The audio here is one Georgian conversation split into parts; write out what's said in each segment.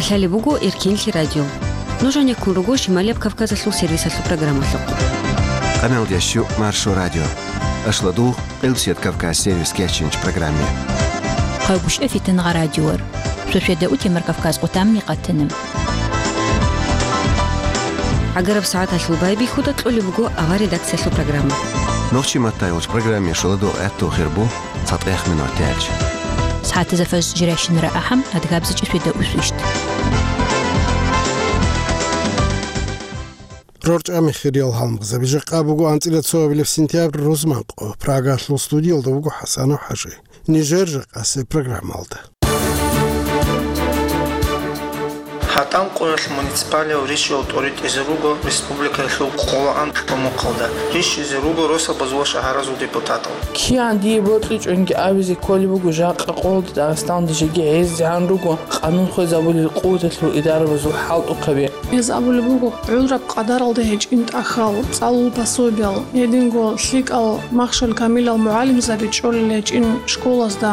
Алхали бугу Иркинли радио. Нужен якун ругу Шималия Кавказа слу сервиса слу программа слу. Канал Дящу Маршу радио. Ашладу Элсет Кавказ сервис кечинч программе. Хайбуш эфитен радиор. Шушеда утимер Кавказ утамни قتنم. Агараб саата слу байби худа тлули бугу ава редакция слу программа. Новчи матайлж программе шладу эту хербу цатех минутяч. ساعات زفاز جراشن رأحم أدقابز جسويدا أسوشت رورج أمي خيريال هالمغزة بيجي قابوغو أنتيلا تصوابي في سنتيابر روزمانقو براغا شلو ستوديو دوغو حسانو حاجي نيجير قاسي برنامج مالده Хатан qo'yil munitsipaliya rishi autorite Zerugo Respublika Xalqaro Anqomoqda. Rishi Zerugo rosa bazwa shaharazu deputatov. Kian di botlich unge avizi kolibugu jaqa qoldi Dag'iston dishigi ez janrugo qanun xozabul qudatu idara bazu halt uqabi. Ez abulugu ulrab qadaralda hech intakhal salul pasobial yedingo shikal maqshal kamil al muallim zabichol lech in shkolasda.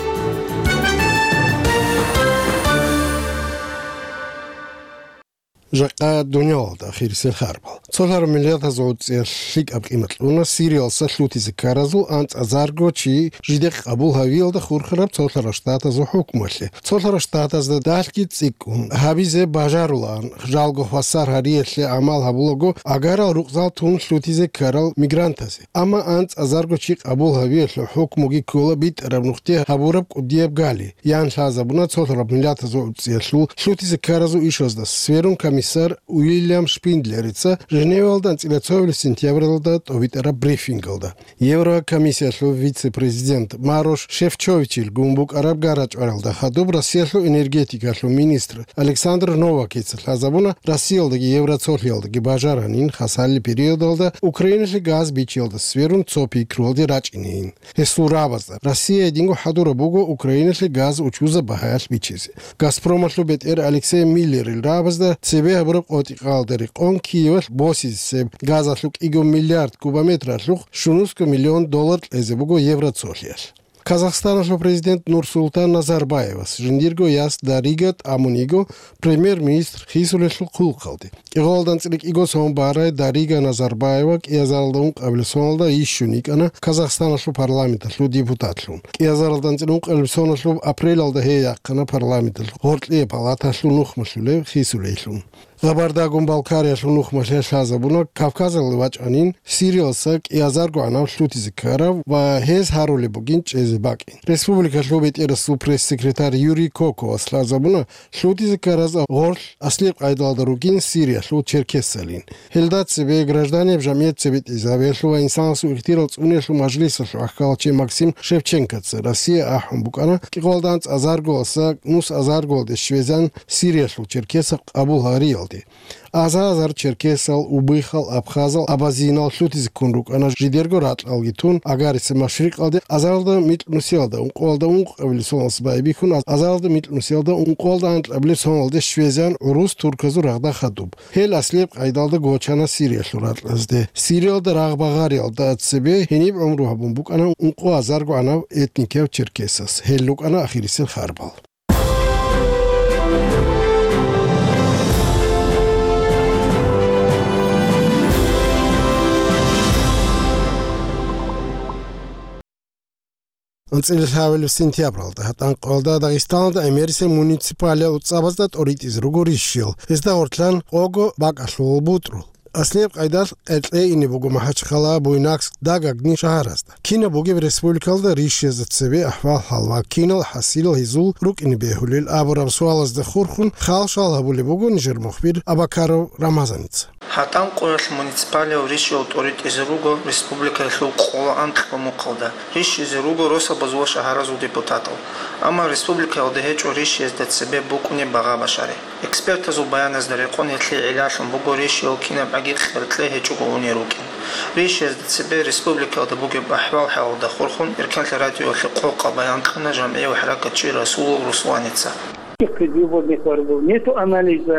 جاء الدنيا أخير سير خاربال. صار مليات هزود سيرليك أبقيمة لونا سيريال سلوتي ذكرزو أنت أزارجو شيء جديق أبو هاويل دخور خراب صار رشتات زو حكمه له. صار رشتات زد دالكي تسيكون هابيزه باجارولان جالجو فسر هريت لعمل هبولجو أجارا رقصال تون سلوتي ذكرال ميغرانتاسي. أما أنت أزارجو شيء أبو هاويل حكمه جي كولا بيت ربنختي هبورب قديب غالي. يعني شازبونا صار مليات هزود سلوتي ذكرزو إيشوز ده سفيرون комиссар Уильям Шпиндлерица Женевалдан цилацовли сентябрьда овитера брифингалда. Еврокомиссияшлу вице-президент Марош Шефчовичил гумбук араб гарач аралда хадуб Россияшлу энергетикашлу министр Александр Новакец лазабуна Россиялдаги Евроцофиялдаги бажаранин хасалли периодалда Украинашлы газ бичилда сверун цопи кролди рачинин. Эсурабазда Россия динго хадура бугу Украинашлы газ учуза бахаяш бичизи. Газпромашлу бетер Алексей Миллер рабазда себе برب قطعی قادری آن کیوش باسی سب گاز اشلوک ایگو میلیارد کوبامتر اشلوک 16 میلیون دلار از بگو یورو سولیش. Казахстанский президент Нурсултан Назарбаев жендирго яс даригат амуниго премьер-министр Хисулешлу кул кылды. Иголдан цилик иго сонбарай дарига Назарбаева язалдан аблсонда ишуник ана Казахстанский парламентлу депутатлу. Язалдан цилик аблсонашлу апрелда хеякна парламентлу. Гортле палаташлу нухмашлу Хисулешлу. Габардагун Балкария шунух машашазабуна Кавказал вачанин Сириалсак язарго анав шлути зикарав ва хез харули бугин чезбакин. Республика шлубит эрсу пресс-секретарь Юрий Коко аслазабуна шлути зикараз гор аслип айдалдаругин Сирия шлут Черкесалин. Хелдат себе граждане жамиет себе изавешлу инсансу ихтирал цунешлу мажлиса ахкалчи Максим Шевченкац Россия ахумбукана киголданц азарго асак нус азарго де швезан Сирия шлу Черкесак Абу Харил Азазар Черкесал, Убыхал, Абхазал, Абазинал, Шлютиз Кунрук, она жидерго рат алгитун, агарисе машрик алде, азалда митлнуселда, унколда авлисонс байбихун, азалда митлнуселда, унколда авлисоналде швезян, урус турказу рагда хадуб. Хел аслеп айдалда гочана Сирия шурат лазде. Сириалда рагбагариалда атсебе, хениб умру хабумбук, она унко азарго ана этникев Черкесас. Хеллук ана ахирисел харбал. Անցել հավելու սենտյաբրալda հատան qalda Dağıstan'da emerse municipaliya utsabazdat oritiz rugorishil. Ezda ortlan ogo bak aşol butru. Aslep qaydar etleini bugu mahachkhala buynaks dagagni shaharasta. Kina bugu respublikalda rishezetsebe ahval halva kinal hasil hizul ruk ini behulil aburam sualazda khurkhun khalshal habuli bugu nijer mukhbir Abakarov Ramazanits. Хатан qo'yil munitsipaliya rishi autorite Zerugo Respublika Xalqaro Anqomoqda. Rishi Zerugo rosa bazwa shaharazu deputatov. Ama respublika odehech rishi ezdetsebe bukune baga bashare. Eksperta zu bayan ezdareqon etli ilashun bugu rishi okina bagi khirtle hechu guni rukin. Rishi ezdetsebe respublika oda bugu bahwal halda khurkhun irkan radio Xalqaro bayan qana jamia wa harakat rasul Ruslanitsa. Нету анализа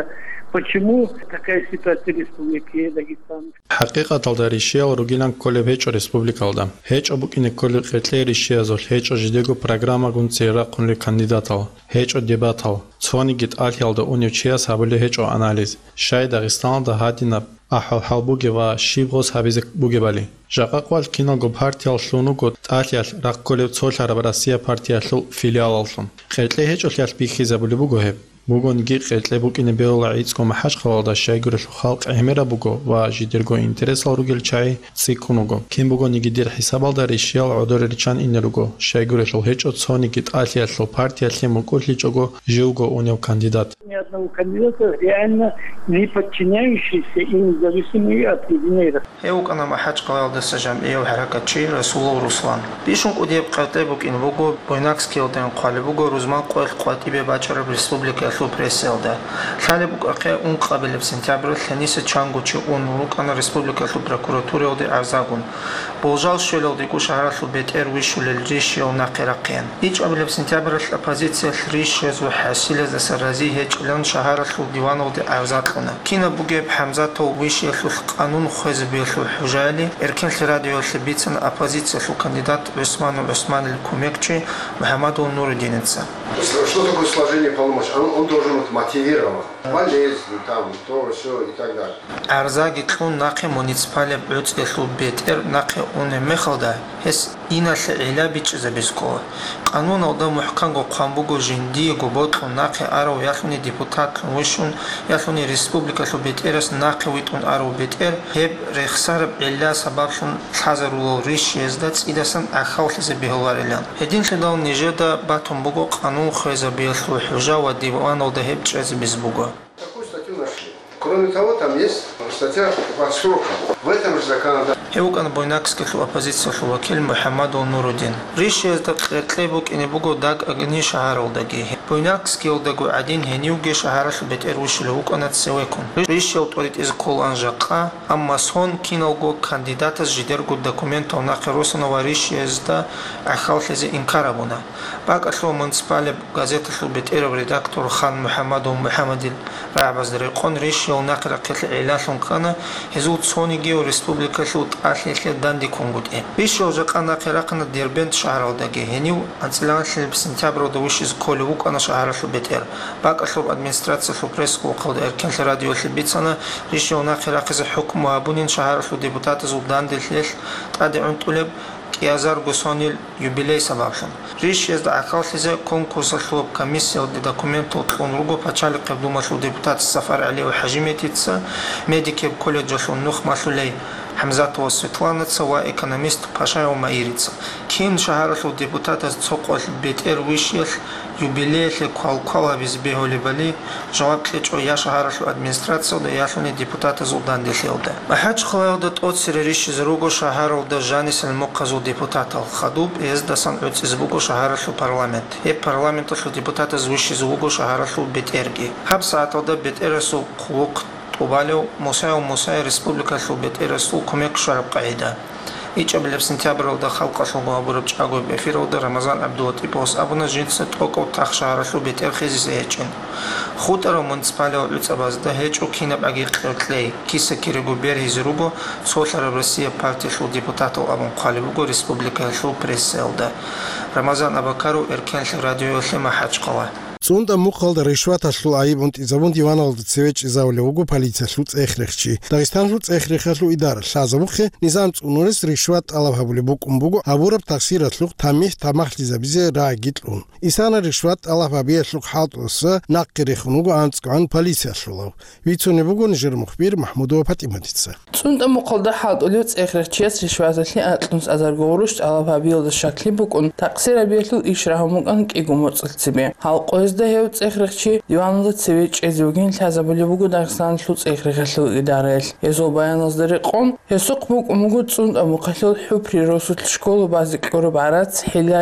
Почему такая ситуация в Республике Дагестан? حقيقة الداريشيا وروجيلان كل هيج ريسبوبليكا الدا هيج أبوك إن كل قتلي ريشيا زول هيج أجديجو برنامج ونسيرا كل كانديداتا هيج ديباتا ثواني جت آلي على أونيوتشيا سابلي هيج أناليز شاي داغستان ده هادينا أحل بوجي و شيبغوس هابيزك بوجي بالي جاقق والكينو جو بارتيال شلونو جو آليال راق كل تصول عربراسيا بارتيال شل فيليال أصلا قتلي هيج أليال بيخي زابلي بوجوه بوغون گیق قتلبوک این بیول عیدس کو محش خواهد شایگور خالق اهمیره بوگو و جدیرگو اینترس آروگل چای سیکونوگو کیم بوگو نگیدیر حساب داره ریشیال عدور ریچان اینروگو شایگور شل هیچ اتسونی گیت آلیال شل پارتیال شیم کلی چگو جوگو اونیو кандидат. Ни одного кандидата реально не подчиняющийся и независимый от единой. هيوك أنا ما حاج قال ده سجام إيو حركة شيء رسول الله رسولان بيشون قديب قتلبوك إن بوجو بيناكس كيلدين قالبوجو روزمان قوي قاتيبة باشر بريسبوبليكا ثو بريسيل ده خالبوك أقيا أون قبل بسنتيابر الثانية تشانغو شيء أون روك أنا ريسبوبليكا ثو بروكوراتورة ودي أرزاقون بوجال شو ديكو شهر ثو بيت إرويش وللجيش وناقرقين إيش قبل بسنتيابر الأبازيتسيا ثريش وحاسيلة زسرازي هيك لان شهر ثو ديوان ودي أرزاقنا كينا بوجي بحمزة ويش يثو قانون خوز بيثو حجالي إركن راديو ثبيتن أبازيتسيا ثو кандидат عثمان الكوميكчи محمد نور الدين. Что такое сложение полномочий? Он должен быть мотивирован. Болезнь, там, то, все и так далее. أرزاقي كلون ناقي مونيسبالي بعوت يثو بيتر ناقي أون مخلدا هس إنا العلا بيتش زبيسكو قانون أودا محكم جو قامبوجو جندي جو بوتلو ناقي أرو يثوني ديبوتات ويشون يثوني ريسبوبليكا ثو بيترس ناقي ويتون أرو بيتر هب رخصار بعلا سببشون حذروا ريش يزدت إذا سن أخاوث زبيهواريلان هدين خلال نيجيدا باتون بوجو قانون خويزا بيثو حجا وديوان أودا هب تشز بيزبوجو. Такую статью нашли. Кроме того, там есть статья по срокам. В этом же законодательстве. هيوكان بويناكسكي ثو أبازيتسيا ثو وكيل محمد نور الدين ريش يزدق قتلبوك إني بوغو داق أغني شهر وداقيه بويناكسكي وداقو عدين هنيوغي شهر ثو بيت إروش لهوك أنا تسويكون ريش يوطوريت إز كول أنجاقا أما سون كينوغو كانديداتس جديرغو داكومنتو ناقي روسنا وريش يزدا أخالث إزي إنكارابونا باق أثلو منسبالي غازيتا ثو بيت إرو ريداكتور خان محمد رعباز دريقون ريش يو ناقي رقيت العلاثون كان هزو تسوني جيو ريسبوبليكا ثو أثلي داندي كونغود بيشو جاقنا قراقنا ديربنت شهر وداقي هنيو أنتلان ثلي بسنتيابر ودوش إز كولوك أنا شهر ثو بيت إر باق أثلو أدمنستراتسيا ثو بريسكو وقود إركن راديو ثبيتسانا ريشيو ناقي راقز حكم وابونين شهر ثو ديبوتات زو داندي ثليل تادي عنتولب كيازار غوسونيل يوبيلي سبابشن ريش يزد أخالث كونكورس ثو كميسيا ودي داكومنتو تلون روغو باتشالي قبلوما ثو ديبوتات السفر عليه وحجيميتيتسا ميديكيب كوليدجو ثو نوخ مثلي حمزة وسветлана سواء экономист Пашай Маирица. Кин шахаратлу депутата цоқол бет эрвишел юбилейле квалкала визбеголи бали жаваб клечо я шахаратлу администрация да яшуни депутата зулдан дехелда. Махач хлаудат от сирериш зруго шахаралда жанис алмуқазу депутата хадуб ездасан от зруго шахаратлу парламент. Парламентатлу депутата звиши зруго шахаратлу бет эрги. Хаб сааталда бет эрсу қулуқ وبالو موسى ريسبوبليكا ثو بيت إرسول كوميك شرب قاعدة إيش قبل بسنتيابر ودا خلق ثو غابور بشاغو بفير ودا رمضان عبدوتي بوس أبونا جنس توكو تاخ شهر ثو بيت إرخيز هيجن خود أرو منسبالي وعلت أباز ده هيج وكينا بأجي قلتلي كيسا كيرجو بير هيزروبو صوت الروسية بارتي ثو ديبوتاتو أبون قالبوغو ريسبوبليكا ثو بريسيل ده رمضان أباكارو إركان راديو ثما حاج قوا Цунда мухалда решвата шлу аибунт изавунт иваналд цевеч изавле угу полиция шлу цехрехчи Дагестан шлу цехрехашлу идар шазамухе низам цунурис решват алавхабули букумбугу абураб таксират шлу тамих тамахлиза бизе рагитлун исана решват алавхабия шлу халтуса наққирехунугу анцкан полиция шлу вицуне бугу нижер мухбир Махмудова Патиматица Цунда мухалда халтулю цехрехчиес решватли атлунс азаргоруш алавхабия шакли букун таксира биетлу ишрахумуган кигумоцлцибе халқоз да хев цехрехчи диванлы цевеч эзугин лазабули бугу Дагестан шлу цехрехлу идарел езо баяноздери қон хесуқ бук умугу цунда мухалл ху приросут школу базик кору барац хиларек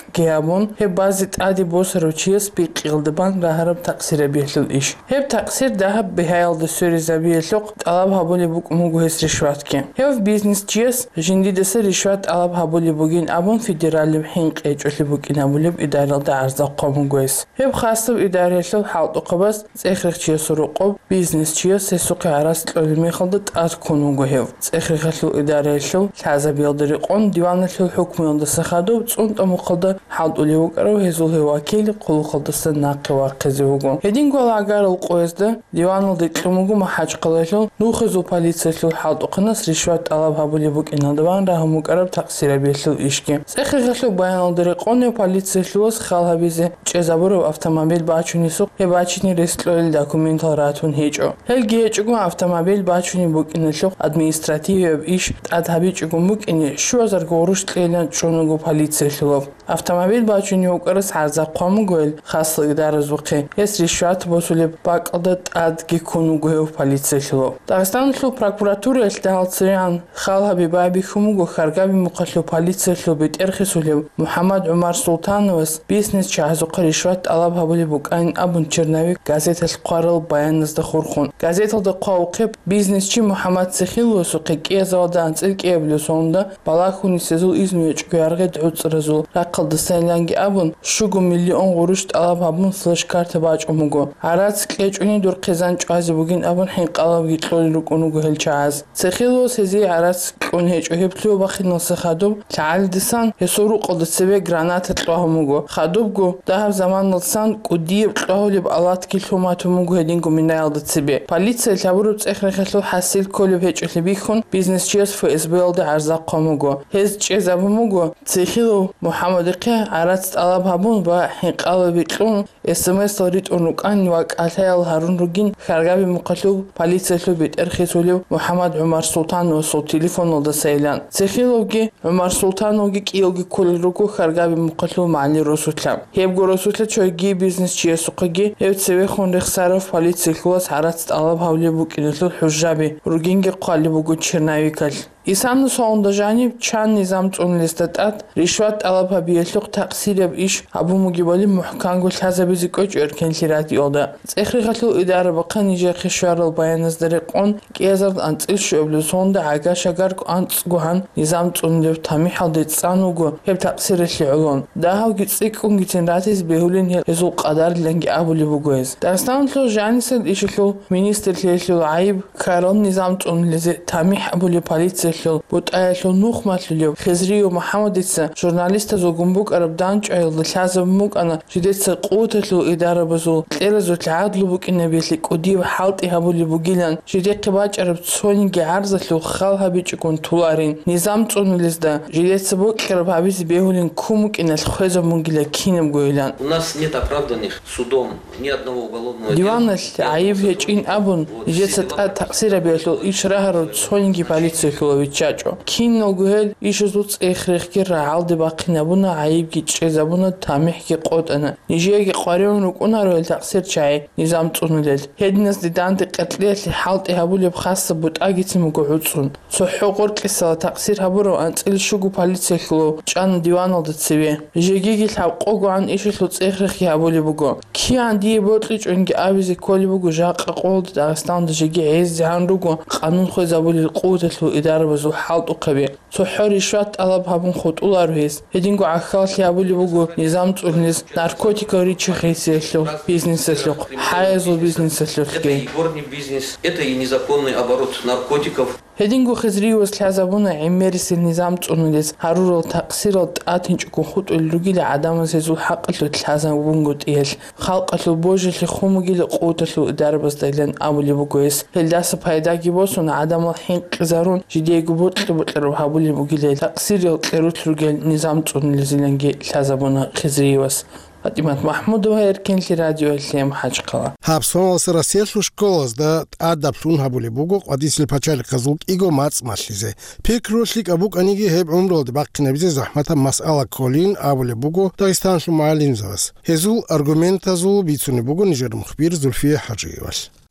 გეაბონ ჰებაზით ადი ბოსროჩიეს პიყილდებან რაჰრაბ ტაქსირებიელულ იშ ჰებ ტაქსირ დაჰ ბეჰაილდ სურიზაბიელოყ ტალაბ ჰაბული ბუკ მუგუეს რიშვატკი ჰებ ბიზნეს ჩიეს ჟინდიდეს რიშვატ ტალაბ ჰაბული ბუგინ აბონ ფედერალი ჰინყე ჭული ბუკინაბული იდარალდა არზა ყომუგუეს ჰებ ხასტ იდარელო ჰალტოყბას წეხრიხჩიეს როყო ბიზნეს ჩიეს ესუყი არას ტლოლი მეხალდა ტად ქონუგუ ჰებ წეხრიხალო იდარელო ხაზაბიელდრი ყონ დივანელო ჰუქმელდა სახადო წუნტო მოხალდა ჰალტული უკარო ჰეზულე ვაკილი ყულხალდა სნაყი ვაყეზეუგო ჰედინგოლა აგარულ ყოესდა დივანელდი ყმუგუ მაჰაჭყლელო ნუხეზუ პოლიციელო ჰალტოყნას რიშვატ ტალაბ ჰაბული ბუკინადვან რაჰმუკარაბ ტაქსირებიელო იშკი წეხრიხალო ბაიანელდრი ყონე პოლიციელოს ხალაბიზე ჭეზაბურო ავტომობილ ბაჩუნისო ჰებაჩინი რესტლოელი დოკუმენტალ რათუნ ჰეჭო ჰელგი ეჭგუ ავტომობილ ბაჩუნი ბუკინელო ადმინისტრატივებ იშ ტადაბიჭგუ მუკინი შუაზარ გორუშ ტელან ჭონუგუ პოლიციელო ავტომობილ ბაჩუნი უკრას არზა ყომუგელ ხასლი დარაზუხი ეს რიშვათ ბოსული ბაკლდა ტადგი ქონუგუ პოლიციელო დაღესტანლო პროკურატურა ელდალციან ხალაბი ბაიბი ხუმუგუ ხარგაბი მუყალო პოლიციელო ბეტერხისული მუჰამად უმარ სულთანოვს ბიზნეს ჩაზუყი რიშვათ ტალაბ ჰაბული ბუკაინ აბუნ ჩერნავი გაზეთელ ყვარელ ბაიანზდა ხურხუნ გაზეთელდა ყვაუყი ბიზნესჩი მუჰამად ციხილოს უყი კიეზავდა ანწილკიებლოს უნდა ბალახუნის ეზულ იზმიეჭ გიარღეთ უწრეზულ რაყლდა სენლანგი აბუნ შუგუ მილიონ ღურუშ ტალაბ აბუნ სლაშ კარტა ბაჭუმუგო არაც კეჭუნი დურ ყეზან ჭვაზი ბუგინ აბუნ ჰინყალავ გიტლოლი რუკუნუგო ჰელჩააზ ციხილოს ეზი არაც კუნი ეჭუჰებლიო ბახინოს ხადო ჩალდსან ესურუ ყოლდსევე გრანატა ტლაჰმუგო ხადობგო დაჰ ზამანლსან კუდი ტლაჰოლი ალათ კილომათუმუგო ჰედინგო მინაილდა ციბე პოლიცია ლაბურუ წეხრეხელო ჰასილ კოლებ ეჭლები ხუნ ბიზნეს ჩიეს ფსბლდა არზა ყომუგო ჰეზ ჭეზაბუმუგო ციხილო მუჰამადიყე არაც ტალაბ ჰაბუნ ბა ჰინყალები ტლუნ SMS რიტუნუ კანი ვაკალჰელ ჰარუნ რუგინ ხარგაბი მუყალუ პოლიციელო ბეტერხესული მუჰამად უმარ სულთანო სო ტელეფონოლდა სეილან ციხილოგი უმარ სულთანოგი კიოგი კოლრუგო ხარგაბი მუყალუ მალი როსუთლა ჰებგო როსუთლა ჩოიგი ბიზნეს ჩიესუყიგი ევცევე ხონდე ხსაროფ პოლიციელოს არაც ტალაბ ჰავლე ბუკინელო ჰუჟაბი რუგინგი ყალი ბუგუ ჩერნავიკალ ისამ სონდაჟანი ჩან ნიზამ წუნლისტატ რიშვატ ტალაბაბიელო ტაქსირებ იშ აბუმუგიბალი მუჰკანგულ ხაზაბიზი კოჭ ერქენლი რადიოდა წეხრიხალო იდარაბა ყანიჟე ხეშარალ ბაიანაზდერი ყონ კიაზარ ანწილშობლო სონდა აგაშაგარ ანწგუჰან ნიზამ წუნლებ თამიჰალდე წანუგო ჰებ ტაქსირელი ოლონ დაჰავგი წიკუნგიცენ რათის ბეჰულინ ეზულ ყადარლენგი აბული ბუგოეს დასტანლო ჟანისელ იშილო მინისტრიელო აიბ ქარონ ნიზამ წუნლეზე თამიჰაბული პოლიცია ბუტაელო ნუხმათლიო ხეზრიო მუჰამადიცა ჟურნალისტა ზოგუმბუკარაბ დანჭაილ ლაზმუკანა ჟიდეცა ყუთელო იდარაბაზო ტერეზო ლადლუ ბუკინებელი კუდი ჰალტი ჰაბული ბუგილან ჟიდეკი ბაჭარებ ცონიგი არზალო ხალჰაბიჭკუნ თულარინ ნიზამ წუნილეს და ჟიდეცა ბუკერაბ აბის ბეհულინ ქუმუკინელ ხეზო მუნგილე ქინემ გოილან У нас нет оправданных судом ни одного уголовного дела. Диванас аиве чин абун ჟედეცა ტაქსირებიელო იშრაჰარო ცონიგი პოლიციელო ვიჭაჭო კინოგელ იშუზუ წეხრეხკი რაალდე ბახინაბუნა აიბგი ჭეზაბუნა თამიჰკი ყოტანა ნიჟიეგი ყვარეუნ უკუნარო ელტაქსერ ჩაი ნიზამ წუნილელ ჰედინას დიდანტი ყეტლიელი ჰალტი ჰაბულებ ხასა ბუტაგიცი მუგუუცუნ ცო ჰუყურკისა ტაქსირ ჰაბურო ანწილ შუგუ პოლიციელო ჭან დივანალდა ცივე ჟეგიგი ლავყოგო ან იშულუ წეხრეხი ჰაბული ბუგო კიან დიებოტლი ჭუნგი ავიზი კოლი ბუგუ ჟაყა ყოლდ დაღესტანდა ჟეგი ეს ზანრუგო ყანუნ ხეზაბული ყუთელო იდარაბაზო ჰალტუყები ცო ჰორიშვატ ტალაბ ჰაბუნ ხუტულარვეს ჰედინგო ახალში აბული ბუგუ ნიზამ წუნლის наркотикори чихესელო бизнесელო ჰაეზო бизнесელო Это и горный бизнес, это и незаконный оборот наркотиков. ჰედინგო ხეზრიოს ლაზაბუნა ემერისი ნიზამ წუნლის ჰარულო ტაქსირო ტატინჭკუ ხუტული რუგილი ადამას ეზულ ჰაყლო ლაზამ ბუნგო ტიელ ხალყლო ბოჟელი ხუმგილი ყუთელო იდარაბაზდელენ აბული ბუგუეს ჰელდას ფაიდაგი ბოსუნა ადამა ჰინყზარუნ ჟიდიეგუ ბუტლო ჰაბული ბუგილე ტაქსირო ტერუთ რუგელ ნიზამ წუნლიზილენგი ლაზაბუნა ხეზრიოს Атимат Махмудова эркенли радио элем хачқала. Хабсонал сарасиелу школас да адаплун хабули бугу адисил пачали казук иго мац машлизе. Пекрошлик абук аниги хеб умролд баққинабизе захмата мас'ала колин абули бугу Дагестанлу маалим завас. Хезул аргументазу бицуни бугу Нижер мухбир Зульфия Хаджиевас.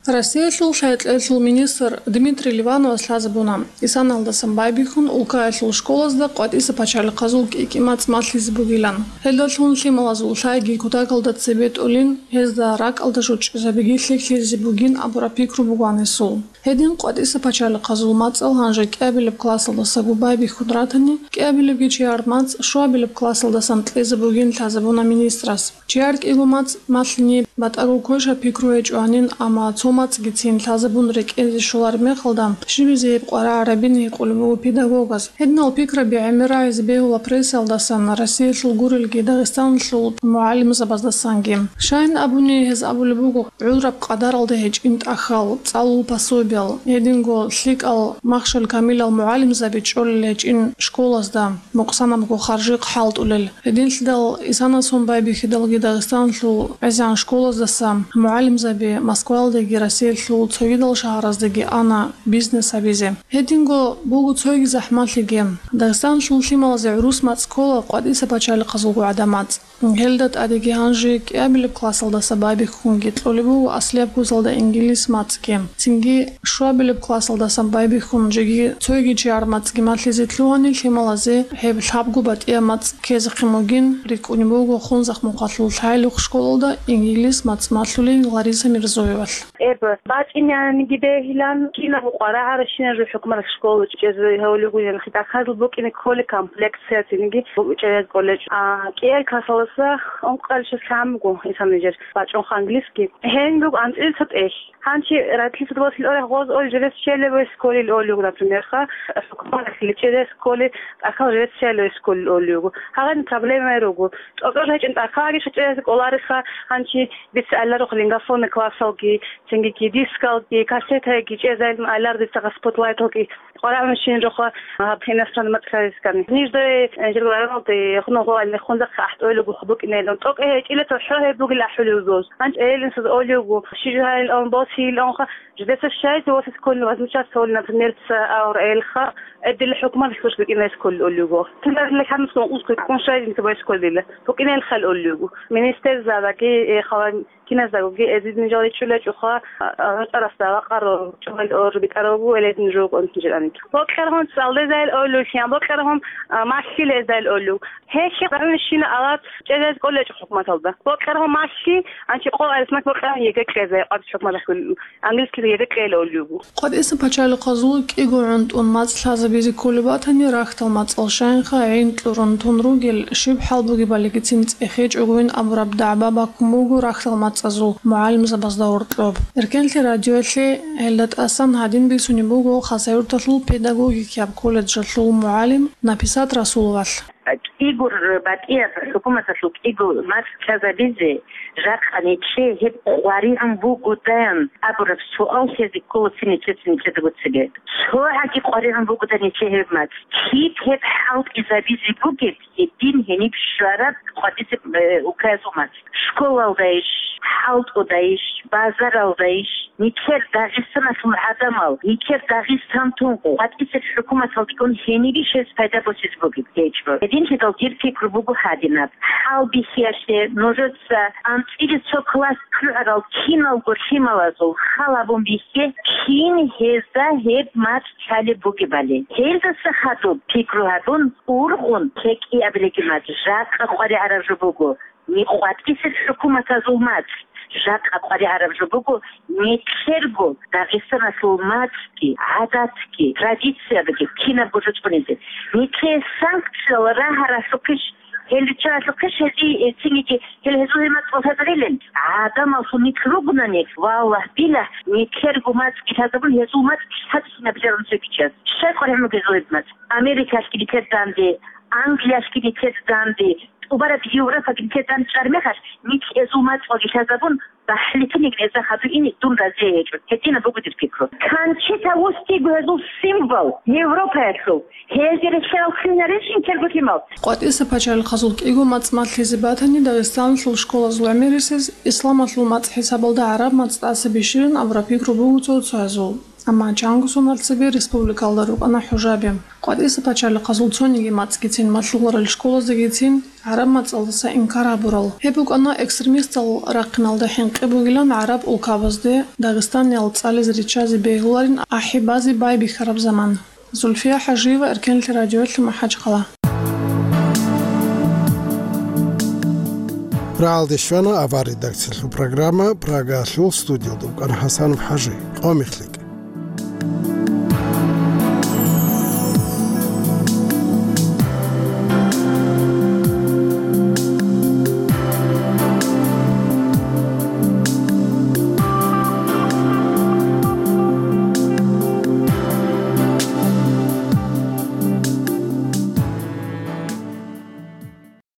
Россия шайтл министр Дмитрий Ливанов слазабуна. Исан алдасан байбихун улка школазда qatisa pachali qazul kimat matlis bugilan. Heldalhun limalazul shaygi kutakaldat sebet olin hezda rak aldashuch zabigitlik zibugin abura pikru buganesul. Hedin qatisa pachali qazul matsal hanja kabilib klasalda sagu baybihun ratani kabilib gichiar mats shuabilib klasalda santleza bugin tlazabuna ministras. Chiark igumats matlini bat agu kosha pikru ejuanin ama Somats gitsin tlazabun rek ezi shular mekhalda shibizeb qara arabini qulbu pedagogaz. Hednal pikra bi'amira izbeula presaldasan Россия шулгурилги Дагестан шул муалим забаздасанги. Шайн абуни hez абулбугу улраб qaдар алда heж инт ахал цалу пособил. Единго шлик ал махшал камил ал муалим забичол леж ин школазда муқсанам го харжиқ халт улел. Един сдал исана сомбай бихидалги Дагестан шул азан школаздаса муалим заби Москвалдеги Россия шул цойдал шахараздеги ана бизнес абизе. Единго бугу цойги захматлиги Дагестан шул шималазе урус мацкола qadisa pachali qazulgu adamat. Heldat adigi hanjik abilib klasalda sababi khungit lolibu aslab kuzalda ingilis matski. Tingi shuabilib klasalda sababi khunjigi tsoygi chiarmatski matlizitluani shimalaze heb habgu bat emat kezqimogin rikunibugu khunzaq muqatlul haylu shkolda ingilis matsmatlulin Larisa Mirzoyeva. باطنيان جدهلان كنا مقارعة رشنا جو حكم الشكول جزء هوليو يعني خد أخذ بوك إن كل كومبلكس سيتينجي وجهة كولج كير كاسلسا أنقل شو سامجو إنسان نجار باطن خانجلسكي هين بوك أنت إيه صد إيش هانشي راتلي تدوس الأول غاز أول جلس شيء بسكول الأوليو نبتمر خا حكم الخليج سكول أخذ جلس شيء سكول الأوليو هذا problem ما يروجو أقول هيك أنت أخاعي شو جلس كولارخا هانشي بتسأل روح لينغافون كلاسالجي تنجي ديسكالجي كاسيتاجي جزء من الأرض تغ سبوتلايتوجي قرار ماشين روخا بهنستان متخلصكني نيجي نجرب نعطي خنو هو اللي خنزق أحد أولو بخبوك إنه لون توك إيه إلى تشرح بوق الأحلو زوج أنت إيه لنسد أولو شيء هاي الأم باسي الأنخا جدت الشيء توصل كل وزمشات سولنا في النرس أو رأيلخا أدي الحكومة بتخش بك إنه كل أولو كل اللي كان مسموع أوسك يكون شيء أنت بس كل ديله بك إنه الخل أولو منستر زاكي خوان كنا زوجي أزيد نجاري شلة جوخا أرسل قرر شغل أور بكرهو ولا نجوب أنت جراني بكرهون سالدة زي الأولو كيان بكرهون ماشي زي الأولو هيك بعمل الشيء أراد جزء كله حكومة طلبة بكرهون ماشي عن شيء قول اسمك بكرهون يجيك كذا قد حكومة كل أنجلس كذا يجيك الأولو قد اسم بتشال قزوك إيجو عند أنماط لازم بيزي كل باتني راحت الماط الشين خاين تلورن تنروجل شيب حلبوجي بالكتينت إخيج أقوين أبرب دعبة بكموجو راحت الماط أزو معلم زباز دور طلب إركنت راديوتلي هلت أصلا هادين بيسوني بوجو خسائر تطلب بيداغوجي كاب كولج تطلب معلم نبيسات رسول الله إيجور باتير حكومة تطلب إيجور مات كذا بيزي جاك أنيتشي هب قواري عن بوجو دان أبرب سؤال هذي كل سنة تقول سجاد هو عندي قواري عن بوجو دان يتشي هب مات كيف هب حاول إذا بيزي بوجت الدين هني بشرب قديس وكازو مات شكول ودايش حاول ودايش بازار ودايش نيكر داغستان اسم عدمال نيكر داغستان تونقو قديس الحكومة تلتكون هني بيش فايدة بوسيس بوجت هيجبو الدين هدال دير فكر بوجو هادينات حاول بيسياشتي نوجدسا أنت إذا سوكلاس كرارال كينال غوشيمالازو خالابون بيسي كين هزا هب مات شالي بوجي بالي هزا سخاتو فكرو هادون أورغون كيك إيابليكي مات جاك أخواري عرجو بوجو نيقوات إسر حكومة تزومات جاك أقاري عرب جبوكو نيكسرغو داغستان سلماتكي عاداتكي تراديسيا كينا بوجود بنيزي نيكي سانكتسيا وراها راسوكش هل تشاركش هذه تيجي هل هذول ما تفضلين عدم الصنيع ربنا نيك والله بلا نيكرجو مات كتابه هذول مات حتى نبجرون سكتشات شيء قريب من جزء مات أمريكا شكلي كدام دي أنجليا شكلي كدام دي وبرد يوروبا كدام شرمخش نيك هذول مات وكتابون بحلتني إذا خدوا دون رزايج هدينا بوجود الفكرة كان شيء توستي بهذا سيمبل يوروبا شو هذه الشيء خليناريشين كلبتي مات قد إسباج الخزوق إيجو مات لزباتني داغستان شو شكول زلميرسز إسلام شو مات حساب الدعرب مات تأسبيشين أبرا بيكرو بوجود سازو Ама чангусун алцебе республикалда руqana хужабе. Qadisa pachali qazultsoniga matskitsin matluqlar shkolazagitsin arab matsalsa inkara bural. Hebuk ana ekstremistal raqinalda hinqibugilan arab ulkabazde Dagestan yaltsali zrichazi beygularin ahibazi bay bi kharab zaman. Zulfiya Hajiva erkenli radioyatli mahaj qala. Praaldishvana avar redaktsiyaslu программа Praga Shul studio Dukan Hasanov Haji. Qomixli.